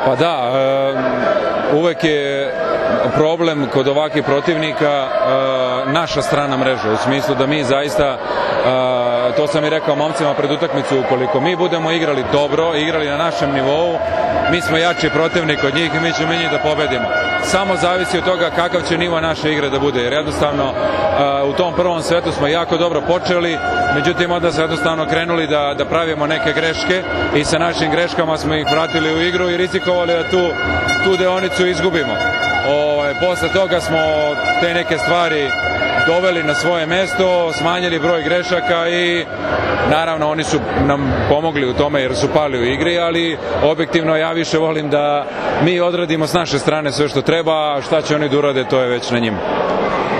Pa da, uvek je problem kod ovakvih protivnika naša strana mreža, u smislu da mi zaista, to sam i rekao momcima pred utakmicu, ukoliko mi budemo igrali dobro, igrali na našem nivou, mi smo jači protivnik od njih i mi ćemo njih da pobedimo. Samo zavisi od toga kakav će nivo naše igre da bude, jer jednostavno u tom prvom setu smo jako dobro počeli, međutim onda smo jednostavno krenuli da pravimo neke greške i sa našim greškama smo ih vratili u igru i rizikovali da tu deonicu izgubimo. Posle toga smo te neke stvari doveli na svoje mesto, smanjili broj grešaka i naravno oni su nam pomogli u tome jer su pali u igri, ali objektivno ja više volim da mi odradimo s naše strane sve što treba, a šta će oni da urade, to je već na njima.